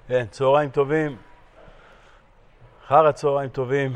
כן, צהריים טובים, אחר הצהריים טובים.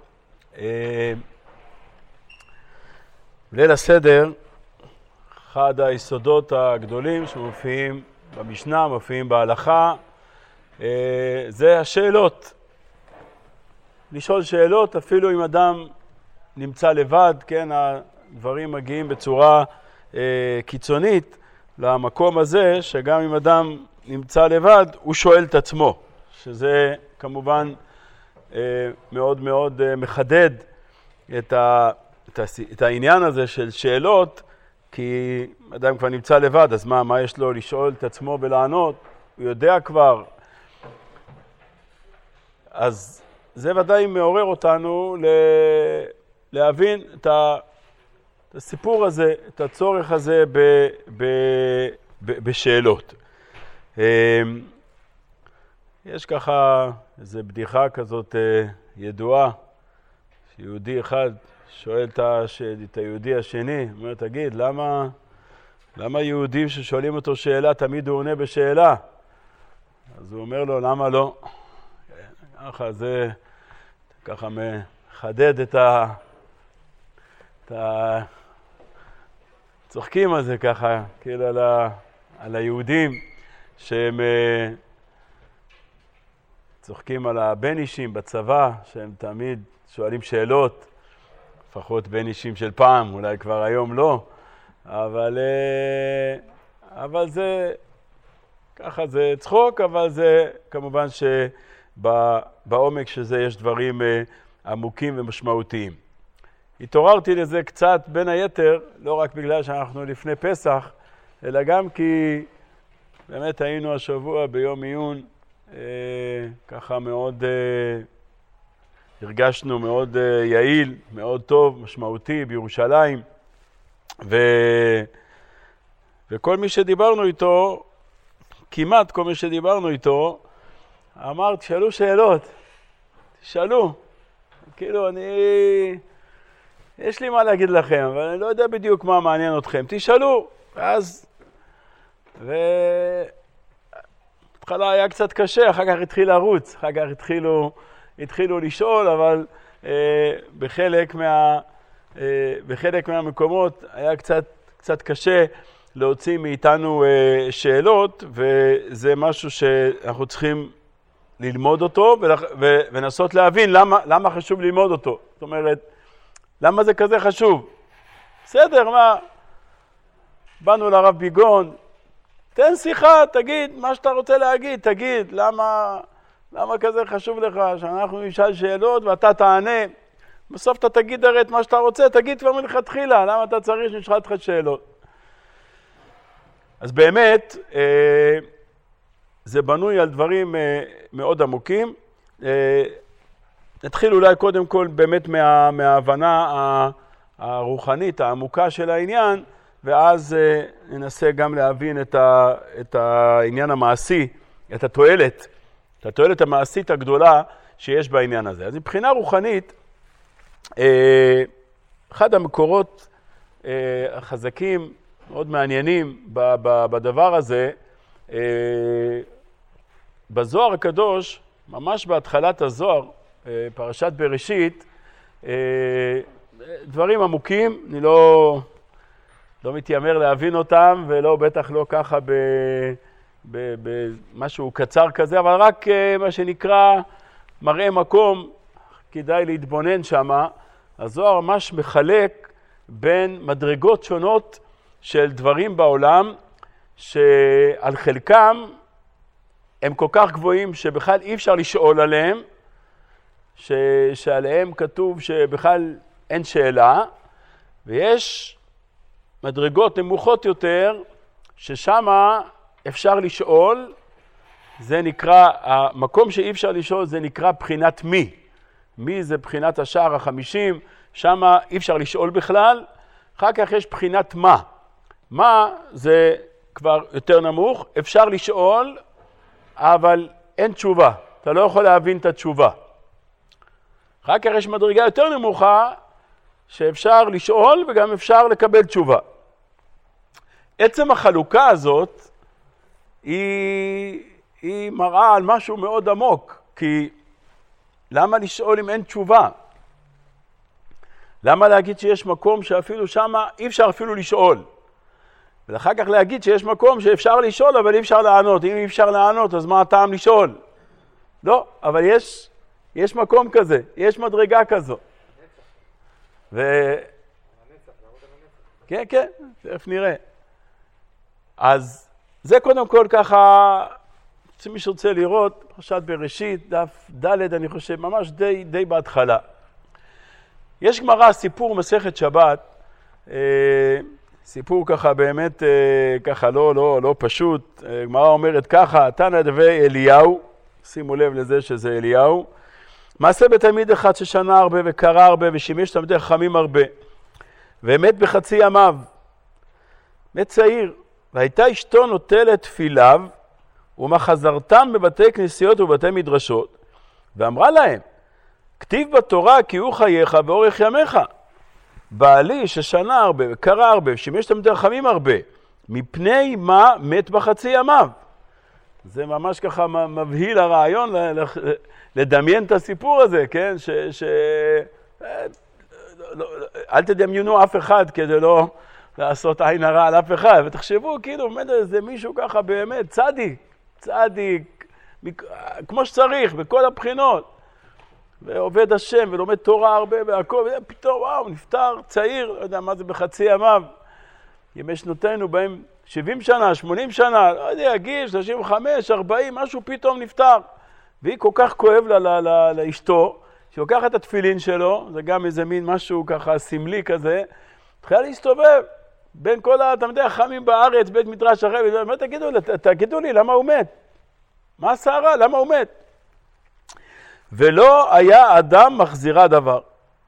ליל הסדר, אחד היסודות הגדולים שמופיעים במשנה, מופיעים בהלכה, זה השאלות. לשאול שאלות אפילו אם אדם נמצא לבד, כן, הדברים מגיעים בצורה קיצונית למקום הזה, שגם אם אדם נמצא לבד, הוא שואל את עצמו, שזה כמובן מאוד מאוד מחדד את העניין הזה של שאלות, כי אדם כבר נמצא לבד, אז מה יש לו לשאול את עצמו ולענות? הוא יודע כבר. אז זה ודאי מעורר אותנו להבין את הסיפור הזה, את הצורך הזה בשאלות. יש ככה איזו בדיחה כזאת ידועה, שיהודי אחד שואל את היהודי השני, אומר, תגיד, למה יהודים ששואלים אותו שאלה תמיד הוא עונה בשאלה? אז הוא אומר לו, למה לא? ככה זה ככה מחדד את הצוחקים הזה ככה, כאילו על היהודים שהם צוחקים על הבן אישים בצבא, שהם תמיד שואלים שאלות, לפחות בן אישים של פעם, אולי כבר היום לא, אבל זה, ככה זה צחוק, אבל זה כמובן שבעומק שזה יש דברים עמוקים ומשמעותיים. התעוררתי לזה קצת בין היתר, לא רק בגלל שאנחנו לפני פסח, אלא גם כי באמת היינו השבוע ביום עיון, ככה מאוד הרגשנו מאוד יעיל, מאוד טוב, משמעותי בירושלים, וכל מי שדיברנו איתו, כמעט כל מי שדיברנו איתו, אמר, תשאלו שאלות, תשאלו, כאילו יש לי מה להגיד לכם, אבל אני לא יודע בדיוק מה מעניין אתכם, תשאלו, ואז, בהתחלה היה קצת קשה, אחר כך התחיל לרוץ, אחר כך התחילו לשאול, אבל בחלק מהמקומות היה קצת קשה להוציא מאיתנו שאלות, וזה משהו שאנחנו צריכים ללמוד אותו ולנסות להבין למה חשוב ללמוד אותו. זאת אומרת, למה זה כזה חשוב? בסדר, באנו לרב ביגון, תן שיחה, תגיד מה שאתה רוצה להגיד, תגיד למה כזה חשוב לך שאנחנו נשאל שאלות ואתה תענה. בסוף אתה תגיד הרי את מה שאתה רוצה, תגיד כבר מלכתחילה, למה אתה צריך שנשאל אותך שאלות? אז באמת, זה בנוי על דברים מאוד עמוקים. נתחיל אולי קודם כל באמת מההבנה הרוחנית, העמוקה של העניין, ואז ננסה גם להבין את העניין המעשי, את התועלת המעשית הגדולה שיש בעניין הזה. אז מבחינה רוחנית, אחד המקורות החזקים, מאוד מעניינים בדבר הזה, בזוהר הקדוש, ממש בהתחלת הזוהר, פרשת בראשית, דברים עמוקים, אני לא מתיימר להבין אותם, ולא בטח לא ככה במשהו קצר כזה, אבל רק מה שנקרא מראה מקום, כדאי להתבונן שמה. הזוהר ממש מחלק בין מדרגות שונות של דברים בעולם, שעל חלקם הם כל כך גבוהים שבכלל אי אפשר לשאול עליהם, שעליהם כתוב שבכלל אין שאלה, ויש מדרגות נמוכות יותר ששמה אפשר לשאול. זה נקרא, המקום שאי אפשר לשאול זה נקרא בחינת מי. מי זה בחינת השער ה-50, שמה אי אפשר לשאול בכלל. אחר כך יש בחינת מה. מה זה כבר יותר נמוך, אפשר לשאול, אבל אין תשובה. אתה לא יכול להבין את התשובה. אחר כך יש מדרגה יותר נמוכה, שאפשר לשאול וגם אפשר לקבל תשובה. עצם החלוקה הזאת היא היא מראה על משהו מאוד עמוק, כי למה לשאול אם אין תשובה? למה להגיד שיש מקום שאפילו שמה אי אפשר אפילו לשאול? ואחר כך להגיד שיש מקום שאפשר לשאול אבל אי אפשר לענות. אם אי אפשר לענות אז מה הטעם לשאול? לא, אבל יש מקום כזה, יש מדרגה כזו. כן, כן, תכף נראה. אז זה קודם כל ככה, מי שרוצה לראות, פרשת בראשית, דף ד' אני חושב, ממש די בהתחלה. יש גמרא, סיפור מסכת שבת, סיפור ככה באמת, ככה לא פשוט. גמרא אומרת ככה, תנא דבי אליהו, שימו לב לזה שזה אליהו, מעשה בתלמיד אחד ששנה הרבה וקרא הרבה ושימש תלמידי חכמים הרבה, ומת בחצי ימיו, מת צעיר, והייתה אשתו נוטלת תפיליו ומחזרתם בבתי כנסיות ובתי מדרשות, ואמרה להם, כתיב בתורה כי הוא חייך ואורך ימיך. בעלי ששנה הרבה וקרא הרבה ושימש תלמידי חכמים הרבה, מפני מה מת בחצי ימיו. זה ממש ככה מבהיל הרעיון לדמיין את הסיפור הזה, כן? אל תדמיינו אף אחד כדי לא לעשות עין הרע על אף אחד, ותחשבו כאילו עומד איזה מישהו ככה באמת צדיק, כמו שצריך, בכל הבחינות, ועובד השם ולומד תורה הרבה והכל, ופתאום וואו, נפטר צעיר, לא יודע מה זה בחצי ימיו, ימי שנותינו בהם 70 שנה, 80 שנה, לא יודע, גיל 35, 40, משהו פתאום נפטר. והיא כל כך כואב לאשתו, שהיא לוקחת את התפילין שלו, זה גם איזה מין משהו ככה סמלי כזה, התחילה להסתובב בין כל התלמידי החכמים בארץ, בית מדרש אחר, מה תגידו לי, למה הוא מת? מה הסערה? למה הוא מת? ולא היה אדם מחזירה דבר.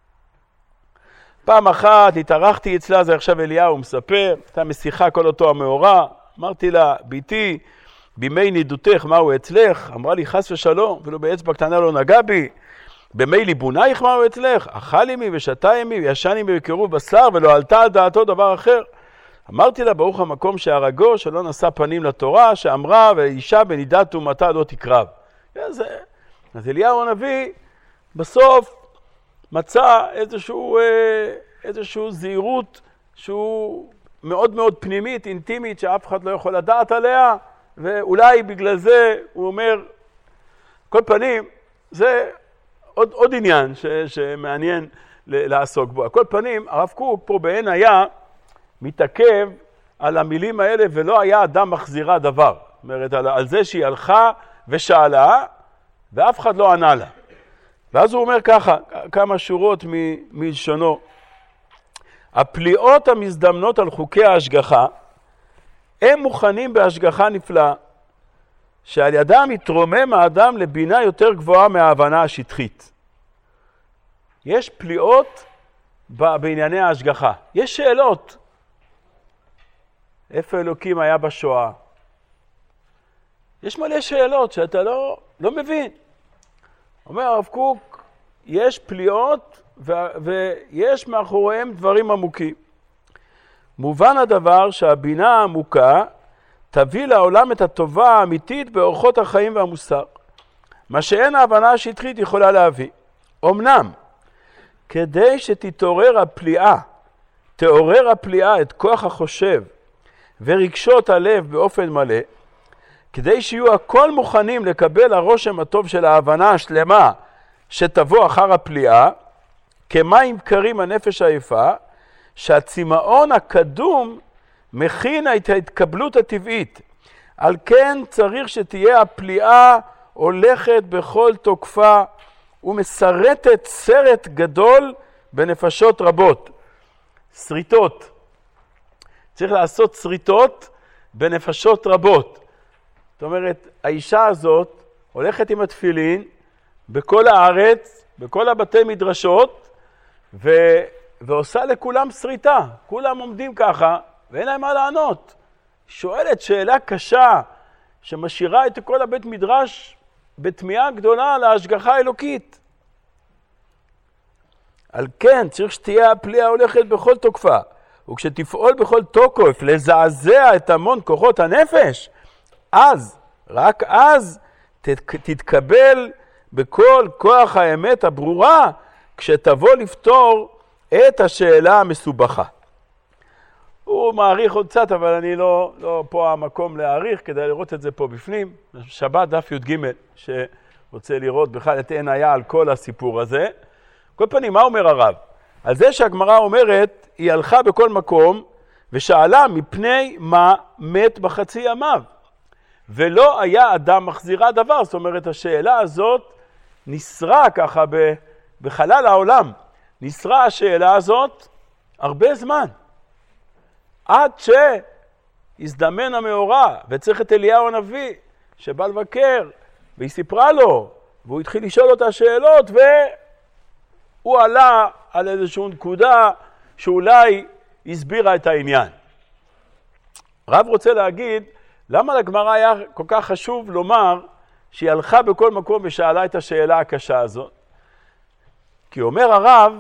פעם אחת התארחתי אצלה, זה עכשיו אליהו מספר, הייתה משיחה כל אותו המאורע, אמרתי לה, ביתי, בימי נידותך מהו אצלך? אמרה לי חס ושלום, ולא באצבע קטנה לא נגע בי. בימי ליבונייך מהו אצלך? אכל עמי ושתה עמי וישן עמי בקירוב בשר, ולא עלתה על דעתו דבר אחר. אמרתי לה, ברוך המקום שהרגו, שלא נשא פנים לתורה, שאמרה, ואישה בנידת ומתה לא תקרב. אז אליהו הנביא בסוף מצא איזשהו זהירות שהוא מאוד מאוד פנימית, אינטימית, שאף אחד לא יכול לדעת עליה, ואולי בגלל זה הוא אומר, כל פנים, זה עוד עניין שמעניין לעסוק בו. כל פנים, הרב קוק פה בעין היה מתעכב על המילים האלה, ולא היה אדם מחזירה דבר. זאת אומרת, על זה שהיא הלכה ושאלה, ואף אחד לא ענה לה. ואז הוא אומר ככה, כמה שורות מלשונו, הפליאות המזדמנות על חוקי ההשגחה, הם מוכנים בהשגחה נפלאה, שעל ידם יתרומם האדם לבינה יותר גבוהה מההבנה השטחית. יש פליאות בענייני ההשגחה. יש שאלות. איפה אלוקים היה בשואה? יש מלא שאלות שאתה לא מבין. אומר הרב קוק, יש פליאות ויש מאחוריהם דברים עמוקים. מובן הדבר שהבינה העמוקה תביא לעולם את הטובה האמיתית באורחות החיים והמוסר, מה שאין ההבנה השטחית יכולה להביא. אמנם, כדי שתתעורר הפליאה, תעורר הפליאה את כוח החושב ורגשות הלב באופן מלא, כדי שיהיו הכל מוכנים לקבל הרושם הטוב של ההבנה השלמה שתבוא אחר הפליאה, כמים קרים הנפש היפה, שהצמאון הקדום מכין את ההתקבלות הטבעית. על כן צריך שתהיה הפליאה הולכת בכל תוקפה ומסרטת סרט גדול בנפשות רבות. שריטות. צריך לעשות שריטות בנפשות רבות. זאת אומרת, האישה הזאת הולכת עם התפילין בכל הארץ, בכל הבתי מדרשות, ועושה לכולם שריטה. כולם עומדים ככה, ואין להם מה לענות. שואלת שאלה קשה, שמשאירה את כל הבית מדרש בתמיהה גדולה על ההשגחה האלוקית. על כן צריך שתהיה הפליאה הולכת בכל תוקפה, וכשתפעול בכל תוקף לזעזע את המון כוחות הנפש, אז רק אז תתקבל בכל כוח האמת הברורה, כשתבוא לפתור את השאלה המסובכה. הוא מעריך עוד קצת, אבל אני לא פה המקום להעריך, כדי לראות את זה פה בפנים. שבת דף י"ג, שרוצה לראות בכלל את עין היה על כל הסיפור הזה. כל פנים, מה אומר הרב? על זה שהגמרא אומרת, היא הלכה בכל מקום, ושאלה מפני מה מת בחצי ימיו. ולא היה אדם מחזירה דבר. זאת אומרת, השאלה הזאת נשרה ככה בחלל העולם. נשרה השאלה הזאת הרבה זמן. עד שהזדמן המאורע, וצריך את אליהו הנביא, שבא לבקר, והיא סיפרה לו, והוא התחיל לשאול אותה שאלות, והוא עלה על איזושהי נקודה שאולי הסבירה את העניין. רב רוצה להגיד, למה לגמרא היה כל כך חשוב לומר שהיא הלכה בכל מקום ושאלה את השאלה הקשה הזאת? כי אומר הרב,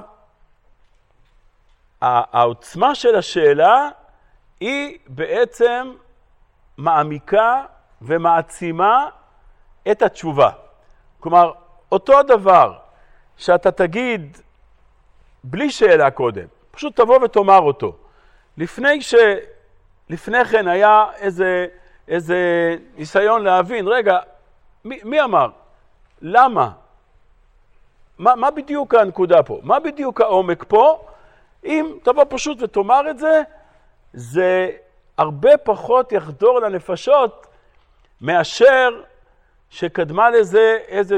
העוצמה של השאלה היא בעצם מעמיקה ומעצימה את התשובה. כלומר, אותו דבר שאתה תגיד בלי שאלה קודם, פשוט תבוא ותאמר אותו. לפני כן היה איזה ניסיון להבין, רגע, מי אמר? למה? מה בדיוק הנקודה פה? מה בדיוק העומק פה? אם תבוא פשוט ותאמר את זה, זה הרבה פחות יחדור לנפשות מאשר שקדמה לזה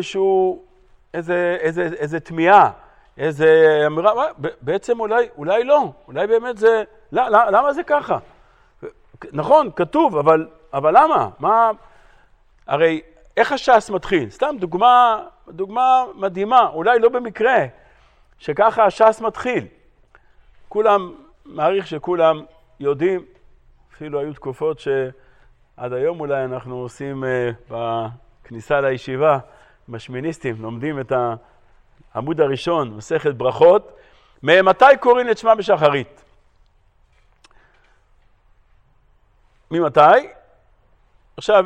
איזה תמיהה, איזה אמירה, בעצם אולי לא, אולי באמת זה, למה זה ככה? נכון, כתוב, אבל למה? הרי איך הש"ס מתחיל? סתם דוגמה מדהימה, אולי לא במקרה, שככה הש"ס מתחיל. כולם, מעריך שכולם יודעים, אפילו היו תקופות שעד היום אולי אנחנו עושים בכניסה לישיבה, משמיניסטים, לומדים את העמוד הראשון, מסכת ברכות, מתי קוראים את שמע בשחרית? ממתי? עכשיו,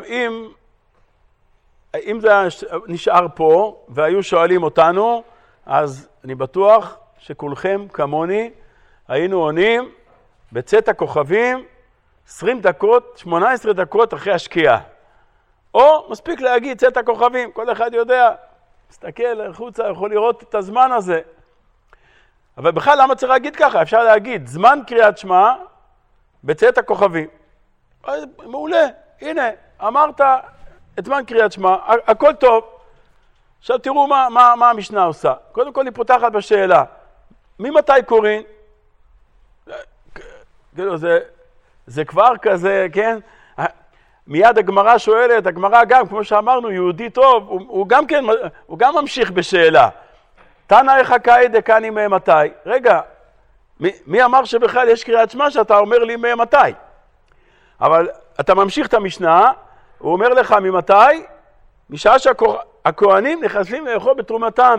אם זה נשאר פה והיו שואלים אותנו, אז אני בטוח שכולכם כמוני היינו עונים בצאת הכוכבים 20 דקות, 18 דקות אחרי השקיעה. או מספיק להגיד צאת הכוכבים, כל אחד יודע, מסתכל החוצה, יכול לראות את הזמן הזה. אבל בכלל למה צריך להגיד ככה? אפשר להגיד זמן קריאת שמע בצאת הכוכבים. מעולה, הנה, אמרת את זמן קריאת שמע, הכל טוב. עכשיו תראו מה המשנה עושה. קודם כל היא פותחת בשאלה, ממתי קוראים? זה כבר כזה, כן? מיד הגמרא שואלת, הגמרא גם, כמו שאמרנו, יהודי טוב, הוא גם ממשיך בשאלה. תנא איך קאי דקני ממתי? רגע, מי אמר שבכלל יש קריאת שמע שאתה אומר לי ממתי? אבל אתה ממשיך את המשנה, הוא אומר לך ממתי? משעה שהכהנים נכנסים לאכול בתרומתם.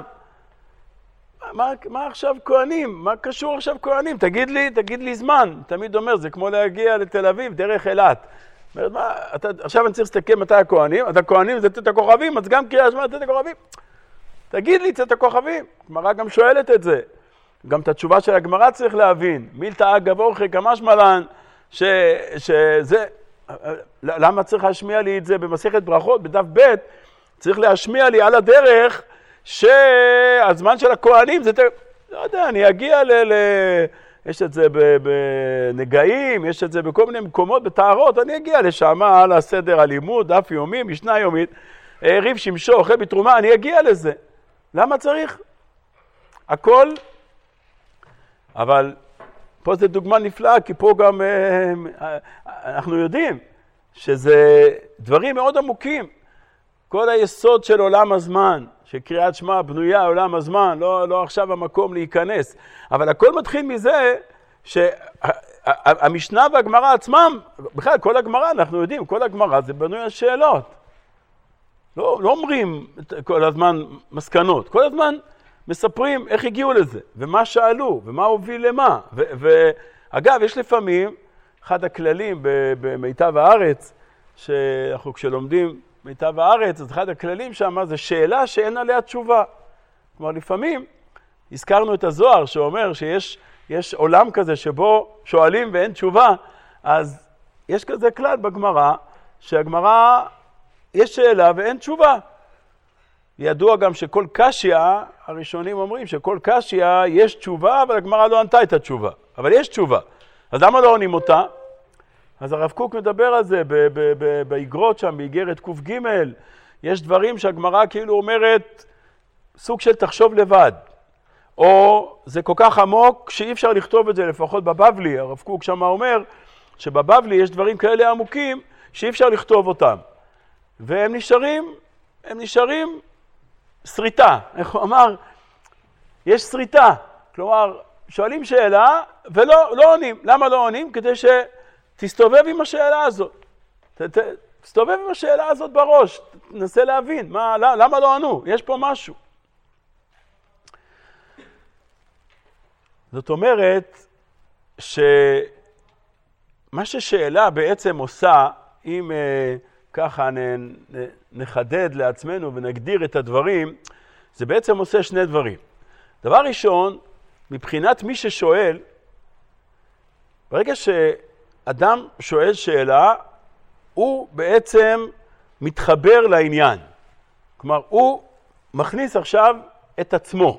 מה עכשיו כהנים? מה קשור עכשיו כהנים? תגיד לי זמן. תמיד אומר, זה כמו להגיע לתל אביב דרך אילת. עכשיו אני צריך להסתכל מתי הכהנים, אתה כהנים זה צאת הכוכבים, אז גם קריאת שמע צאת הכוכבים. תגיד לי צאת הכוכבים. הגמרא גם שואלת את זה. גם את התשובה של הגמרא צריך להבין. מילתא אגב אורחי כמשמע לן, שזה, למה צריך להשמיע לי את זה במסכת ברכות, בדף ב', צריך להשמיע לי על הדרך שהזמן של הכהנים זה, לא יודע, אני אגיע יש את זה בנגעים, יש את זה בכל מיני מקומות, בתארות, אני אגיע לשם על הסדר הלימוד, דף יומי, משנה יומית, ריב שמשו, אוכל בתרומה, אני אגיע לזה. למה צריך? הכל, אבל פה זה דוגמה נפלאה, כי פה גם אנחנו יודעים שזה דברים מאוד עמוקים. כל היסוד של עולם הזמן, שקריאת שמע בנויה עולם הזמן, לא עכשיו המקום להיכנס. אבל הכל מתחיל מזה שהמשנה והגמרא עצמם, בכלל כל הגמרא אנחנו יודעים, כל הגמרא זה בנוי על שאלות. לא אומרים כל הזמן מסקנות, כל הזמן מספרים איך הגיעו לזה, ומה שאלו, ומה הוביל למה. ואגב, יש לפעמים, אחד הכללים במיטב הארץ, שאנחנו כשלומדים מיטב הארץ, אז אחד הכללים שם זה שאלה שאין עליה תשובה. כלומר, לפעמים הזכרנו את הזוהר שאומר שיש עולם כזה שבו שואלים ואין תשובה, אז יש כזה כלל בגמרא, שהגמרא יש שאלה ואין תשובה. ידוע גם שכל קשיא, הראשונים אומרים שכל קשיא יש תשובה, אבל הגמרא לא ענתה את התשובה. אבל יש תשובה. אז למה לא עונים אותה? אז הרב קוק מדבר על זה באיגרות שם, באיגרת ק"ג. יש דברים שהגמרא כאילו אומרת סוג של תחשוב לבד. או זה כל כך עמוק שאי אפשר לכתוב את זה, לפחות בבבלי. הרב קוק שם אומר שבבבלי יש דברים כאלה עמוקים שאי אפשר לכתוב אותם. והם נשארים שריטה. איך הוא אמר? יש שריטה. כלומר, שואלים שאלה ולא עונים. למה לא עונים? כדי שתסתובב עם השאלה הזאת. תסתובב עם השאלה הזאת בראש. תנסה להבין. למה לא ענו? יש פה משהו. זאת אומרת שמה ששאלה בעצם עושה, אם ככה נחדד לעצמנו ונגדיר את הדברים, זה בעצם עושה שני דברים. דבר ראשון, מבחינת מי ששואל, ברגע שאדם שואל שאלה, הוא בעצם מתחבר לעניין. כלומר, הוא מכניס עכשיו את עצמו.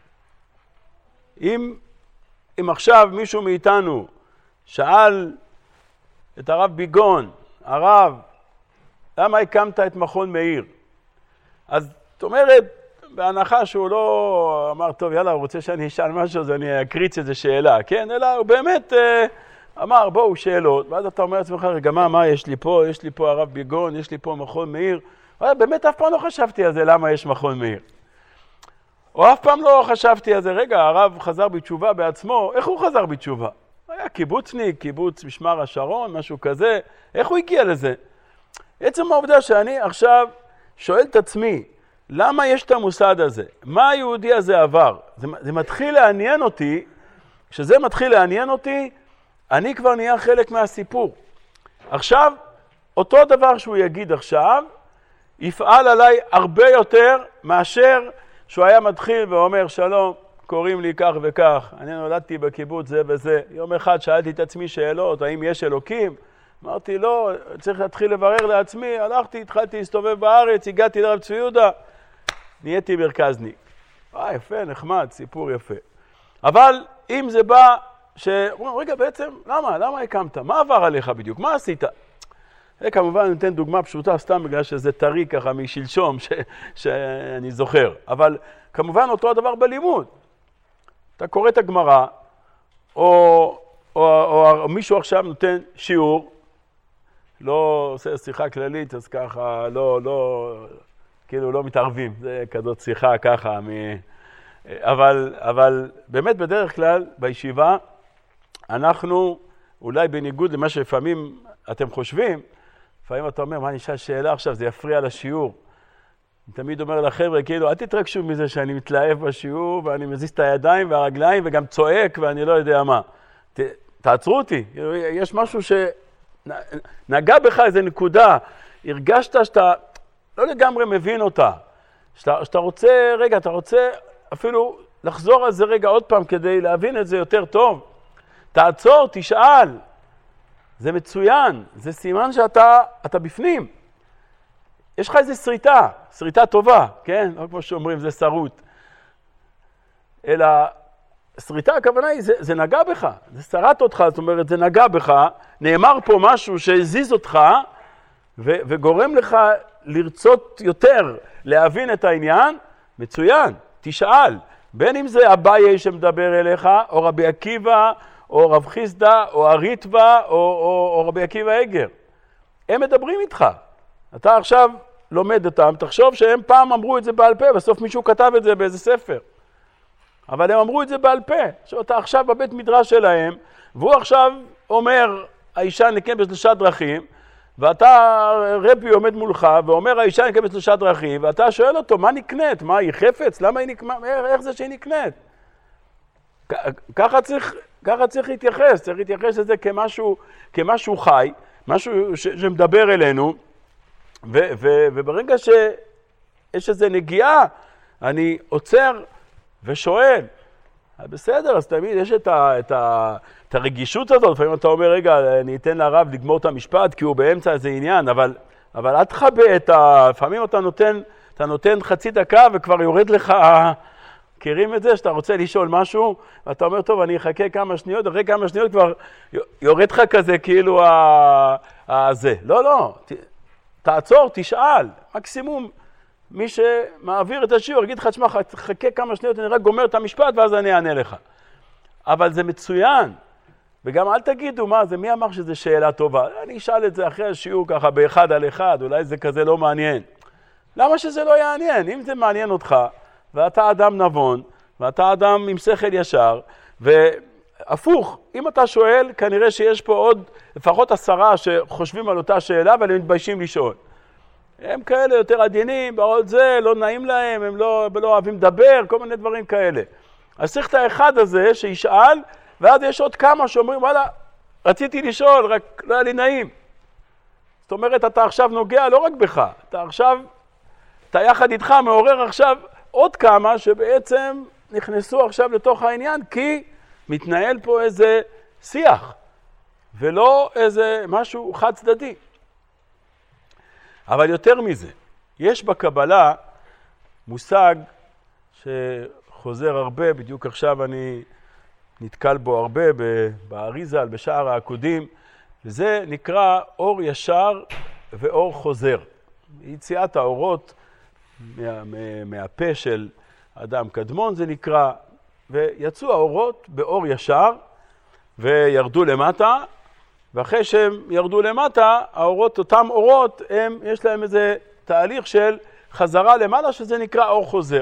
אם עכשיו מישהו מאיתנו שאל את הרב ביגון, הרב, למה הקמת את מכון מאיר? אז זאת אומרת, בהנחה שהוא לא אמר, טוב, יאללה, הוא רוצה שאני אשאל משהו, אז אני אקריץ איזו שאלה, כן? אלא הוא באמת אמר, בואו, שאלות. ואז אתה אומר לעצמך, רגע, מה יש לי פה? יש לי פה הרב ביגון, יש לי פה מכון מאיר. באמת אף פעם לא חשבתי על זה, למה יש מכון מאיר. או אף פעם לא חשבתי על זה, רגע, הרב חזר בתשובה בעצמו, איך הוא חזר בתשובה? היה קיבוצניק, קיבוץ משמר השרון, משהו כזה, איך הוא הגיע לזה? עצם העובדה שאני עכשיו שואל את עצמי, למה יש את המוסד הזה? מה היהודי הזה עבר? זה מתחיל לעניין אותי, כשזה מתחיל לעניין אותי, אני כבר נהיה חלק מהסיפור. עכשיו, אותו דבר שהוא יגיד עכשיו, יפעל עליי הרבה יותר מאשר שהוא היה מתחיל ואומר, שלום, קוראים לי כך וכך, אני נולדתי בקיבוץ זה וזה. יום אחד שאלתי את עצמי שאלות, האם יש אלוקים? אמרתי, לא, צריך להתחיל לברר לעצמי. הלכתי, התחלתי להסתובב בארץ, הגעתי לרב צבי יהודה, נהייתי מרכזניק. יפה, נחמד, סיפור יפה. אבל אם זה בא, רגע, בעצם, למה הקמת? מה עבר עליך בדיוק? מה עשית? כמובן, אני נותן דוגמה פשוטה, סתם בגלל שזה טרי ככה משלשום שאני זוכר. אבל כמובן אותו הדבר בלימוד. אתה קורא את הגמרא, או מישהו עכשיו נותן שיעור, לא עושה שיחה כללית, אז ככה, כאילו לא מתערבים. זה כזאת שיחה ככה. אבל באמת בדרך כלל, בישיבה, אנחנו, אולי בניגוד למה שלפעמים אתם חושבים, לפעמים אתה אומר, מה נשאל שאלה עכשיו, זה יפריע לשיעור. אני תמיד אומר לחבר'ה, כאילו, אל תתרגשו מזה שאני מתלהב בשיעור, ואני מזיז את הידיים והרגליים, וגם צועק, ואני לא יודע מה. תעצרו אותי. יש משהו שנגע בך איזו נקודה, הרגשת שאתה לא לגמרי מבין אותה. שאתה רוצה, רגע, אתה רוצה אפילו לחזור על זה רגע עוד פעם, כדי להבין את זה יותר טוב. תעצור, תשאל. זה מצוין, זה סימן שאתה בפנים. יש לך איזו שריטה טובה, כן? לא כמו שאומרים, זה שרוט. אלא, שריטה, הכוונה היא, זה נגע בך, זה שרט אותך, זאת אומרת, זה נגע בך, נאמר פה משהו שהזיז אותך, וגורם לך לרצות יותר, להבין את העניין, מצוין, תשאל. בין אם זה אביי שמדבר אליך, או רבי עקיבא, או רב חיסדא, או הריטב"א, או רבי עקיבא אגר. הם מדברים איתך. אתה עכשיו לומד אותם, תחשוב שהם פעם אמרו את זה בעל פה, בסוף מישהו כתב את זה באיזה ספר. אבל הם אמרו את זה בעל פה. אתה עכשיו בבית מדרש שלהם, והוא עכשיו אומר, האישה נקנה בשלושה דרכים, ואתה, רבי עומד מולך, ואומר, האישה נקנה בשלושה דרכים, ואתה שואל אותו, מה נקנית? מה, היא חפץ? למה היא נקנית? איך זה שהיא נקנית? ככה צריך להתייחס, צריך להתייחס לזה כמשהו חי, משהו שמדבר אלינו, וברגע שיש איזו נגיעה, אני עוצר ושואל, בסדר, אז תמיד יש את הרגישות הזאת, לפעמים אתה אומר, רגע, אני אתן לרב לגמור את המשפט, כי הוא באמצע איזה עניין, אבל אל תחבא לפעמים אתה נותן חצי דקה וכבר יורד לך, מכירים את זה, שאתה רוצה לשאול משהו, ואתה אומר, טוב, אני אחכה כמה שניות, אחרי כמה שניות כבר יורד לך כזה, כאילו זה. לא, תעצור, תשאל, מקסימום. מי שמעביר את השיעור, יגיד לך, תשמע, חכה כמה שניות, אני רק גומר את המשפט, ואז אני אענה לך. אבל זה מצוין. וגם אל תגידו, מה זה, מי אמר שזו שאלה טובה? אני אשאל את זה אחרי השיעור ככה, באחד על אחד, אולי זה כזה לא מעניין. למה שזה לא יעניין? אם זה מעניין אותך, ואתה אדם נבון, ואתה אדם עם שכל ישר, והפוך, אם אתה שואל, כנראה שיש פה עוד לפחות 10 שחושבים על אותה שאלה, אבל הם מתביישים לשאול. הם כאלה יותר עדינים, בעוד זה, לא נעים להם, הם לא אוהבים לדבר, כל מיני דברים כאלה. אז צריך את האחד הזה שישאל, ואז יש עוד כמה שאומרים, וואלה, רציתי לשאול, רק לא היה לי נעים. זאת אומרת, אתה עכשיו נוגע לא רק בך, אתה יחד איתך מעורר עכשיו עוד כמה שבעצם נכנסו עכשיו לתוך העניין, כי מתנהל פה איזה שיח, ולא איזה משהו חד צדדי. אבל יותר מזה, יש בקבלה מושג שחוזר הרבה, בדיוק עכשיו אני נתקל בו הרבה באריזל, בשער העקודים, וזה נקרא אור ישר ואור חוזר. יציאת האורות מהפה של אדם קדמון זה נקרא, ויצאו האורות באור ישר וירדו למטה, ואחרי שהם ירדו למטה, אותם אורות, יש להם איזה תהליך של חזרה למעלה, שזה נקרא אור חוזר.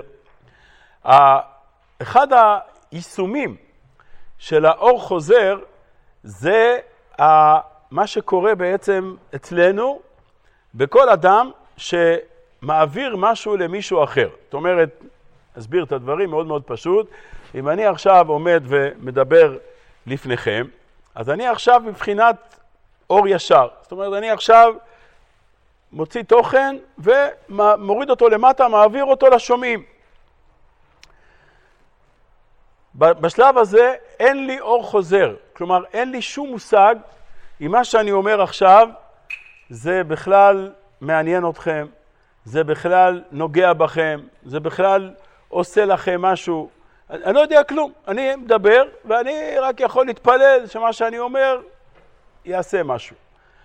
אחד היישומים של האור חוזר, זה מה שקורה בעצם אצלנו, בכל אדם שמעביר משהו למישהו אחר. זאת אומרת, אסביר את הדברים מאוד מאוד פשוט. אם אני עכשיו עומד ומדבר לפניכם, אז אני עכשיו מבחינת אור ישר. זאת אומרת, אני עכשיו מוציא תוכן ומוריד אותו למטה, מעביר אותו לשומעים. בשלב הזה אין לי אור חוזר. כלומר, אין לי שום מושג אם מה שאני אומר עכשיו זה בכלל מעניין אתכם, זה בכלל נוגע בכם, זה בכלל עושה לכם משהו. אני לא יודע כלום. אני מדבר ואני רק יכול להתפלל שמה שאני אומר יעשה משהו.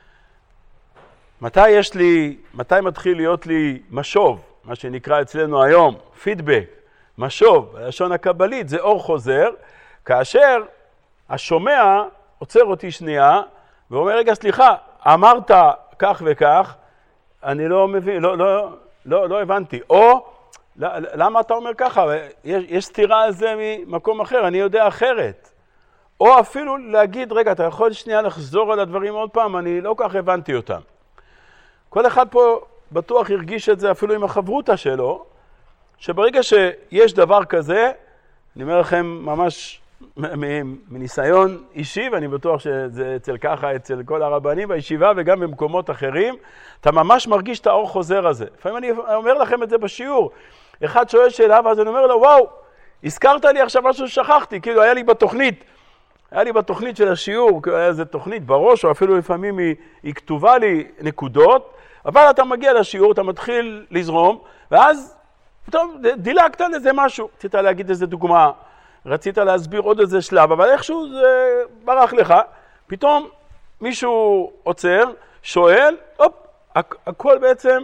מתי מתחיל להיות לי משוב, מה שנקרא אצלנו היום, פידבק, משוב, בלשון הקבלית, זה אור חוזר, כאשר השומע עוצר אותי שנייה, ואומר, רגע, סליחה, אמרת כך וכך, אני לא מבין, לא הבנתי. או, למה אתה אומר ככה? יש סתירה על זה ממקום אחר, אני יודע אחרת. או אפילו להגיד, רגע, אתה יכול שנייה לחזור על הדברים עוד פעם, אני לא כך הבנתי אותם. כל אחד פה בטוח הרגיש את זה אפילו עם החברותה שלו, שברגע שיש דבר כזה, אני אומר לכם ממש מניסיון אישי, ואני בטוח שזה אצל כל הרבנים בישיבה וגם במקומות אחרים, אתה ממש מרגיש את האור חוזר הזה. לפעמים אני אומר לכם את זה בשיעור, אחד שואל שאלה ואז אני אומר לו, וואו, הזכרת לי עכשיו משהו ששכחתי, כאילו היה לי בתוכנית של השיעור, היה איזה תוכנית בראש, או אפילו לפעמים היא כתובה לי נקודות, אבל אתה מגיע לשיעור, אתה מתחיל לזרום, ואז פתאום דילגת על איזה משהו, רצית להגיד איזה דוגמה, רצית להסביר עוד איזה שלב, אבל איכשהו זה ברח לך, פתאום מישהו עוצר, שואל, הכל בעצם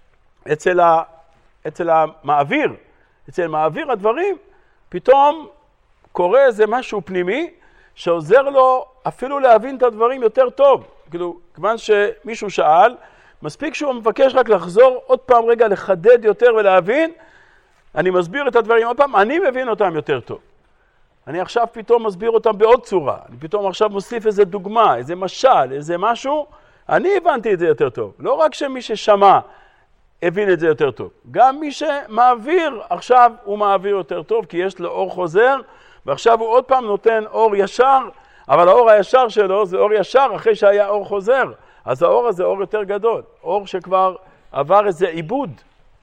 אצל מעביר הדברים, פתאום קורה איזה משהו פנימי, שעוזר לו אפילו להבין את הדברים יותר טוב. כאילו, כיוון שמישהו שאל, מספיק שהוא מבקש רק לחזור עוד פעם רגע, לחדד יותר ולהבין, אני מסביר את הדברים עוד פעם, אני מבין אותם יותר טוב. אני עכשיו פתאום מסביר אותם בעוד צורה, אני פתאום עכשיו מוסיף איזה דוגמה, איזה משל, איזה משהו, אני הבנתי את זה יותר טוב. לא רק שמי ששמע הבין את זה יותר טוב, גם מי שמעביר עכשיו הוא מעביר יותר טוב, כי יש לו אור חוזר, ועכשיו הוא עוד פעם נותן אור ישר, אבל האור הישר שלו זה אור ישר אחרי שהיה אור חוזר. אז האור הזה אור יותר גדול, אור שכבר עבר איזה עיבוד.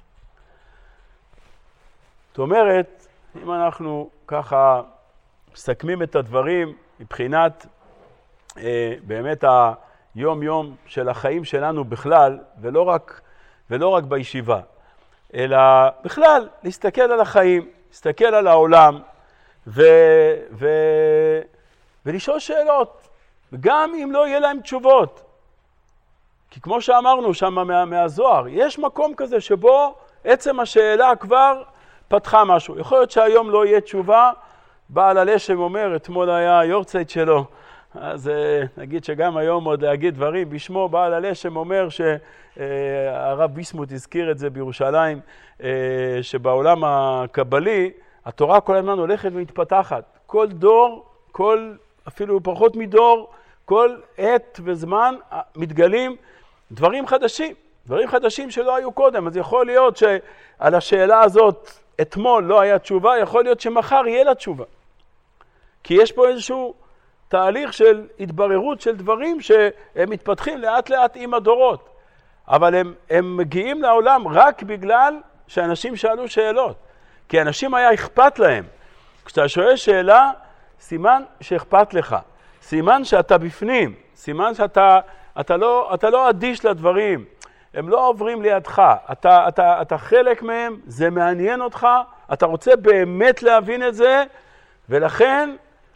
זאת אומרת, אם אנחנו ככה מסכמים את הדברים מבחינת באמת היום-יום של החיים שלנו בכלל, ולא רק בישיבה, אלא בכלל להסתכל על החיים, להסתכל על העולם, ולשאול שאלות, גם אם לא יהיה להם תשובות. כי כמו שאמרנו שם מהזוהר, יש מקום כזה שבו עצם השאלה כבר פתחה משהו. יכול להיות שהיום לא יהיה תשובה, בעל הלשם אומר, אתמול היה יורצייט שלו, אז נגיד שגם היום עוד להגיד דברים בשמו, בעל הלשם אומר שהרב ביסמוט הזכיר את זה בירושלים, שבעולם הקבלי, התורה כל הזמן הולכת ומתפתחת. כל דור, אפילו פחות מדור, כל עת וזמן מתגלים דברים חדשים שלא היו קודם. אז יכול להיות שעל השאלה הזאת אתמול לא היה תשובה, יכול להיות שמחר יהיה לה תשובה. כי יש פה איזשהו תהליך של התבררות של דברים שהם מתפתחים לאט לאט עם הדורות. אבל הם מגיעים לעולם רק בגלל שאנשים שאלו שאלות. כי אנשים היה אכפת להם. כשאתה שואל שאלה, סימן שאכפת לך. סימן שאתה בפנים. סימן שאתה לא אדיש לדברים. הם לא עוברים לידך. אתה חלק מהם, זה מעניין אותך, אתה רוצה באמת להבין את זה, ולכן,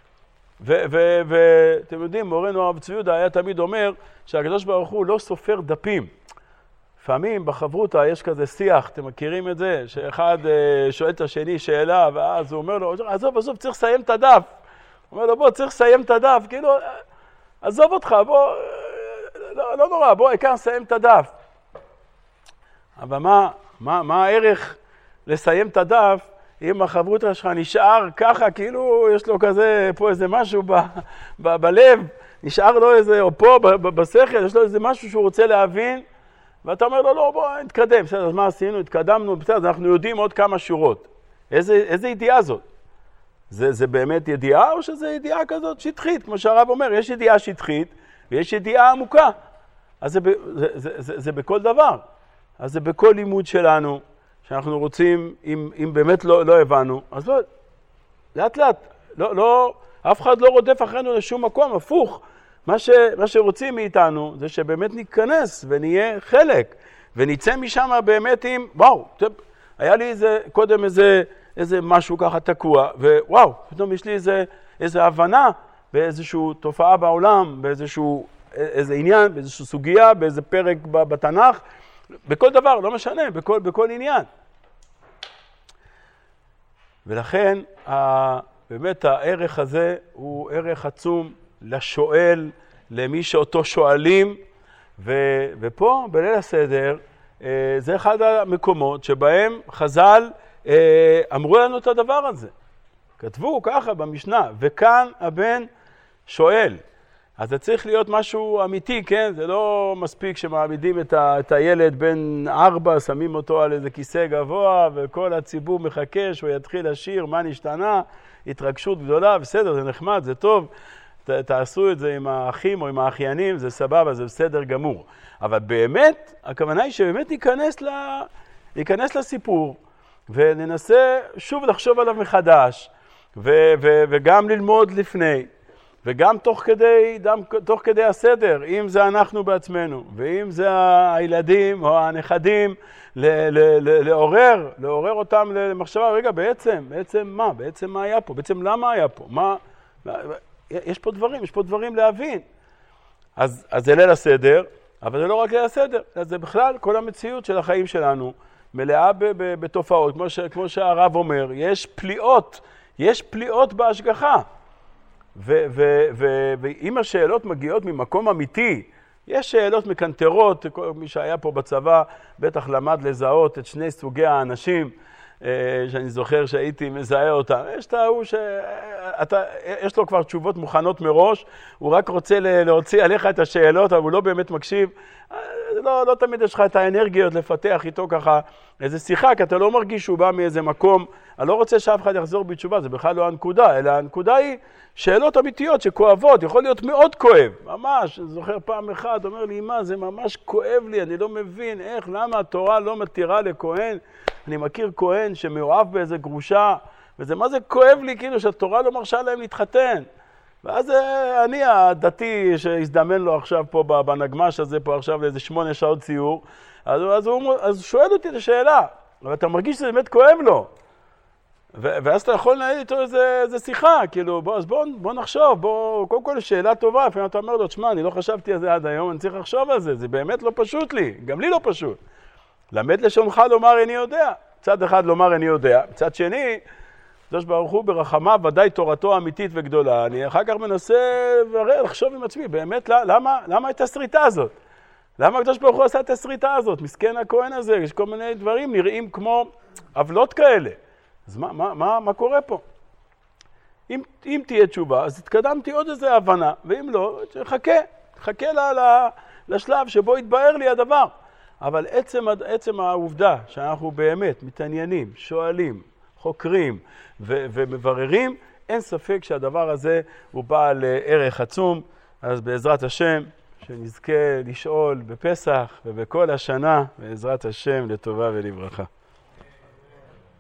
ואתם יודעים, מורנו הרב צבי יהודה היה תמיד אומר שהקדוש ברוך הוא לא סופר דפים. לפעמים בחברותא יש כזה שיח, אתם מכירים את זה? שאחד שואל את השני שאלה, ואז הוא אומר לו, עזוב, צריך לסיים את הדף. הוא אומר לו, בוא, צריך לסיים את הדף. כאילו, עזוב אותך, בוא, לא נורא, בוא, העיקר לסיים את הדף. אבל מה הערך לסיים את הדף, אם החברותא שלך נשאר ככה, כאילו יש לו כזה, פה איזה משהו בלב, נשאר לו איזה, או פה בשכל, יש לו איזה משהו שהוא רוצה להבין, ואתה אומר לו, לא, בוא, נתקדם. בסדר, אז מה עשינו? התקדמנו, בסדר, אז אנחנו יודעים עוד כמה שורות. איזה ידיעה זאת? זה באמת ידיעה, או שזה ידיעה כזאת שטחית? כמו שהרב אומר, יש ידיעה שטחית, ויש ידיעה עמוקה. אז זה בכל דבר. אז זה בכל לימוד שלנו, שאנחנו רוצים, אם באמת לא הבנו, אז לא, לאט לאט, אף אחד לא רודף אחרינו לשום מקום, הפוך. מה שרוצים מאיתנו זה שבאמת ניכנס ונהיה חלק, ונצא משם באמת עם, וואו, היה לי קודם איזה משהו ככה תקוע, ווואו, פתאום יש לי איזה הבנה באיזושהי תופעה בעולם, איזה עניין, באיזושהי סוגיה, באיזה פרק בתנ"ך, בכל דבר, לא משנה, בכל עניין. ולכן, באמת הערך הזה הוא ערך עצום לשואל, למי שאותו שואלים, ופה בליל הסדר, זה אחד המקומות שבהם חז"ל אמרו לנו את הדבר הזה. כתבו ככה במשנה, וכאן הבן שואל. אז זה צריך להיות משהו אמיתי, כן? זה לא מספיק שמעמידים את הילד בן 4, שמים אותו על איזה כיסא גבוה, וכל הציבור מחכה שהוא יתחיל לשיר, מה נשתנה, התרגשות גדולה, בסדר, זה נחמד, זה טוב, תעשו את זה עם האחים או עם האחיינים, זה סבבה, זה בסדר גמור. אבל באמת, הכוונה היא שבאמת ניכנס לסיפור, וננסה שוב לחשוב עליו מחדש, וגם ללמוד לפני. וגם תוך כדי הסדר, אם זה אנחנו בעצמנו, ואם זה הילדים או הנכדים, לעורר אותם למחשבה, רגע, בעצם מה? בעצם מה היה פה? בעצם למה היה פה? יש פה דברים להבין. אז זה ליל הסדר, אבל זה לא רק ליל הסדר, זה בכלל כל המציאות של החיים שלנו, מלאה בתופעות, כמו שהרב אומר, יש פליאות בהשגחה. ואם השאלות מגיעות ממקום אמיתי, יש שאלות מקנטרות, מי שהיה פה בצבא בטח למד לזהות את שני סוגי האנשים, שאני זוכר שהייתי מזהה אותם. יש את ההוא יש לו כבר תשובות מוכנות מראש, הוא רק רוצה להוציא עליך את השאלות, אבל הוא לא באמת מקשיב. לא תמיד יש לך את האנרגיות לפתח איתו ככה איזה שיחה, כי אתה לא מרגיש שהוא בא מאיזה מקום. אני לא רוצה שאף אחד יחזור בתשובה, זה בכלל לא הנקודה, אלא הנקודה היא שאלות אמיתיות שכואבות, יכול להיות מאוד כואב, ממש. אני זוכר פעם אחת, אומר לי, אמא, זה ממש כואב לי, אני לא מבין איך, למה התורה לא מתירה לכהן. אני מכיר כהן שמאוהב באיזה גרושה, וזה מה זה כואב לי, כאילו שהתורה לא מרשה להם להתחתן. ואז אני הדתי שהזדמן לו עכשיו פה בנגמש הזה, פה עכשיו לאיזה 8 שעות ציור, אז הוא שואל אותי את השאלה, אבל אתה מרגיש שזה באמת כואב לו. ואז אתה יכול לנהל איתו איזה שיחה, כאילו, אז בוא נחשוב, קודם כל שאלה טובה, לפעמים אתה אומר לו, תשמע, אני לא חשבתי על זה עד היום, אני צריך לחשוב על זה, זה באמת לא פשוט לי, גם לי לא פשוט. למד לשונך לומר איני יודע, מצד אחד לומר איני יודע, מצד שני, הקדוש ברוך הוא ברחמיו, ודאי תורתו אמיתית וגדולה, אני אחר כך מנסה לחשוב עם עצמי, באמת, למה את הסריטה הזאת? למה הקדוש ברוך הוא עשה את הסריטה הזאת? מסכן הכהן הזה, יש כל מיני דברים נראים כמו עוולות כאלה. אז מה קורה פה? אם תהיה תשובה, אז התקדמתי עוד איזה הבנה, ואם לא, חכה לשלב שבו יתבהר לי הדבר. אבל עצם העובדה שאנחנו באמת מתעניינים, שואלים, חוקרים ומבררים, אין ספק שהדבר הזה הוא בעל ערך עצום. אז בעזרת השם, שנזכה לשאול בפסח ובכל השנה, בעזרת השם לטובה ולברכה.